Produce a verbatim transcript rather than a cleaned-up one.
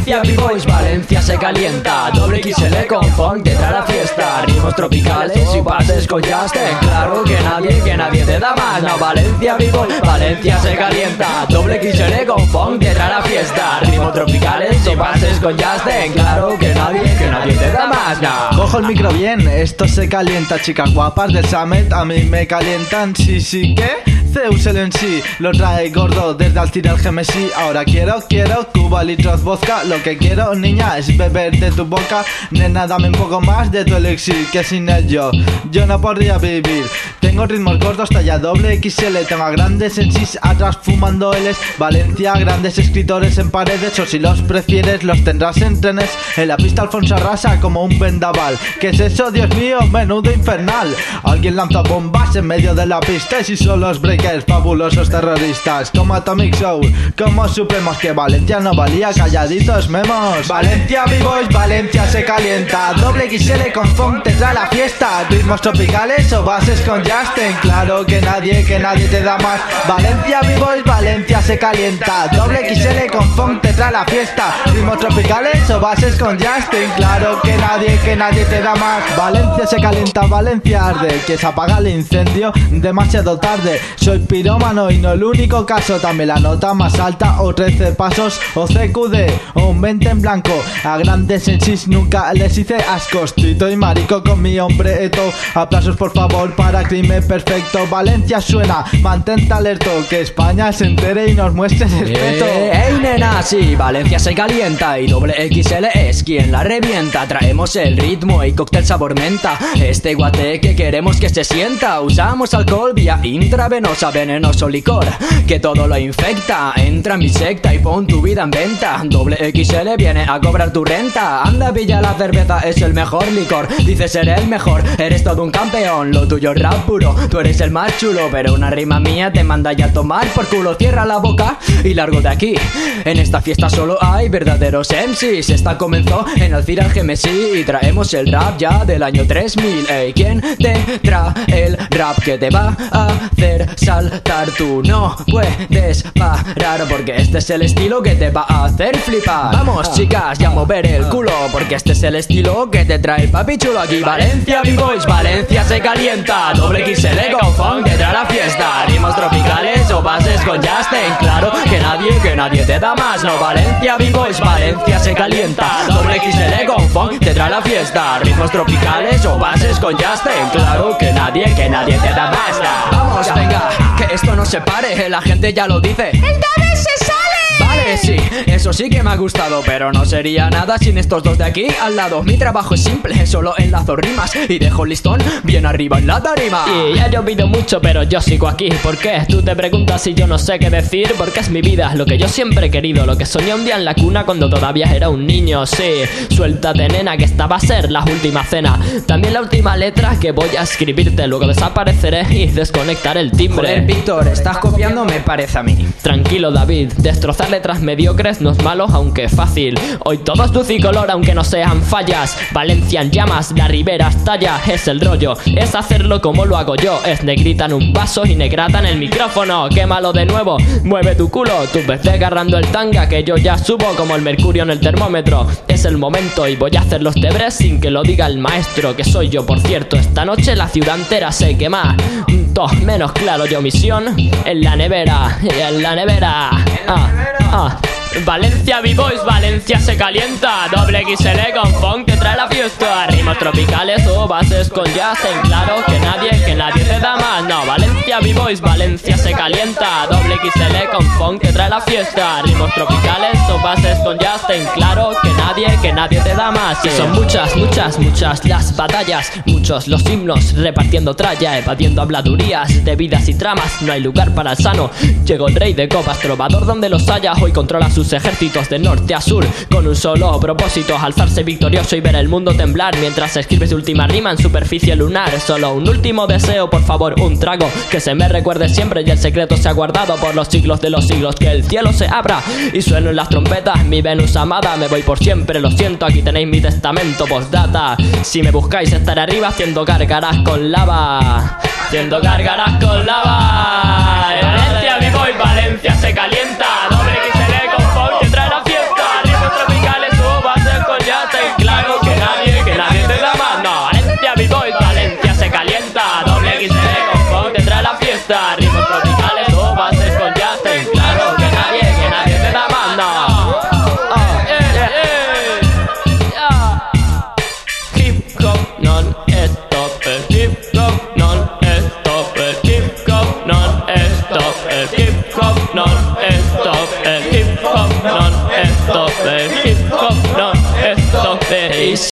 Valencia B-Boys, Valencia se calienta. Doble X L con funk te trae la fiesta. Ritmos tropicales y bases con jazz. Ten claro que nadie, que nadie te da más. No, Valencia B-Boys, Valencia se calienta. Doble X L con funk te trae la fiesta. Ritmos tropicales y bases con jazz. Ten claro que nadie, que nadie te da más. No. Cojo el micro bien, esto se calienta. Chicas guapas del Summit a mí me calientan. Sí, sí, ¿qué? Zeus el en sí lo trae gordo desde Alcira el G M C. Ahora quiero, quiero Cuba, litros, vodka. Lo que quiero, niña, es beber de tu boca. Nena, dame un poco más de tu elixir, que sin ello yo no podría vivir. Tengo ritmos gordos, talla doble X L. Tengo a grandes en sí atrás fumando L's. Valencia, grandes escritores en paredes. O si los prefieres, los tendrás en trenes. En la pista Alfonso arrasa como un vendaval. ¿Qué es eso, Dios mío? Menudo infernal. Alguien lanza bombas en medio de la pista. Y si son los breakers, fabulosos terroristas. Como Atomic Soul, como supremos. Que Valencia no valía, calladitos memos. Valencia B-Boys, Valencia se calienta. Doble X L con funk te trae la fiesta. Ritmos tropicales o bases con jazz. Ten claro que nadie, que nadie te da más. Valencia B-Boys, Valencia se calienta. Doble X L con funk te trae la fiesta. Ritmos tropicales o bases con jazz. Ten claro que nadie, que nadie te da más. Valencia se calienta, Valencia arde. Que se apaga el incendio demasiado tarde. Soy pirómano y no el único caso. También la nota más alta o trece pasos o C Q D o un veinte en blanco. A grandes en sí nunca les hice ascos. Tito y marico con mi hombre eto. Aplausos por favor para Crimen Perfecto. Valencia suena, mantente alerto. Que España se entere y nos muestre respeto. Eh, ¡Ey nena! Sí, Valencia se calienta. Y doble X L es quien la revienta. Traemos el ritmo y cóctel sabor menta. Este guate que queremos que se sienta. Usamos alcohol vía intravenosa, venenoso licor que todo lo infecta. Entra en mi secta y pon tu vida en venta. Doble X L viene a cobrar tu renta. Anda, pilla la cerveza, es el mejor licor. Dices ser el mejor, eres todo un campeón. Lo tuyo es rap puro, tú eres el más chulo. Pero una rima mía te manda ya a tomar por culo. Cierra la boca y largo de aquí. En esta fiesta solo hay verdaderos M Cs. Esta comenzó en Alcira el G M C y traemos el rap ya del año tres mil. Ey, ¿quién te trae el rap que te va a hacer saltar? Tú no puedes parar porque este es el estilo que te va a hacer flipar. Vamos chicas, ya a mover el culo porque este es el estilo que te trae el papi chulo aquí. Valencia B-Boys, Valencia se calienta. Doble X L con funk te trae la fiesta. Ritmos tropicales o bases con jazz. Ten claro que nadie, que nadie te da más. No, Valencia B-Boys, Valencia se calienta. Doble X L con funk te trae la fiesta. Ritmos tropicales o bases con jazz. Ten claro que nadie, que nadie te da más. Vamos, venga, que esto no se pare. La gente ya lo dice. ¡Entonces se sale! Vale, sí, eso sí que me ha gustado. Pero no sería nada sin estos dos de aquí al lado. Mi trabajo es simple, solo enlazo rimas y dejo el listón bien arriba en la tarima. Y ya he llovido mucho, pero yo sigo aquí. ¿Por qué? Tú te preguntas si yo no sé qué decir. Porque es mi vida, lo que yo siempre he querido. Lo que soñé un día en la cuna cuando todavía era un niño. Sí, suéltate nena, que esta va a ser la última cena. También la última letra que voy a escribirte. Luego desapareceré y desconectar el timbre. Joder, Víctor, estás copiando me parece a mí. Tranquilo David, destrozar letras mediocres no es malo aunque fácil. Hoy todo es luz y color aunque no sean fallas. Valencia en llamas, la ribera estalla. Es el rollo, es hacerlo como lo hago yo. Es negrita en un vaso y negrata en el micrófono. Quémalo de nuevo, mueve tu culo. Tú ves agarrando el tanga que yo ya subo como el mercurio en el termómetro. Es el momento y voy a hacer los deberes sin que lo diga el maestro, que soy yo por cierto. Esta noche la ciudad entera se quema. Todo menos claro, yo misión en la nevera. Y en la nevera ah, ah. Valencia B-Boys, Valencia se calienta. Doble X L con funk te trae la fiesta. Ritmos tropicales o bases con jazz. Ten claro que nadie, que nadie te da más. No, Valencia B-Boys, Valencia se calienta. Doble X L con funk te trae la fiesta. Ritmos tropicales o bases con jazz. Ten claro que nadie, que nadie te da más. Y son muchas, muchas, muchas las batallas. Muchos los himnos repartiendo tralla. Evadiendo habladurías de vidas y tramas. No hay lugar para el sano. Llegó el rey de copas, trovador donde los haya. Hoy controla sus ejércitos de norte a sur con un solo propósito: alzarse victorioso y ver el mundo temblar mientras escribe su última rima en superficie lunar. Solo un último deseo, por favor, un trago que se me recuerde siempre y el secreto sea guardado por los siglos de los siglos. Que el cielo se abra y suenen las trompetas. Mi Venus amada, me voy por siempre, lo siento, aquí tenéis mi testamento postdata. Si me buscáis estaré arriba haciendo gárgaras con lava. Haciendo gárgaras con lava. Valencia B-Boy, Valencia se calienta. Doble X L con funk que trae la fiesta. Ritmos tropicales el hip hop non-stop, el hip hop non-stop, el hip hop non-stop.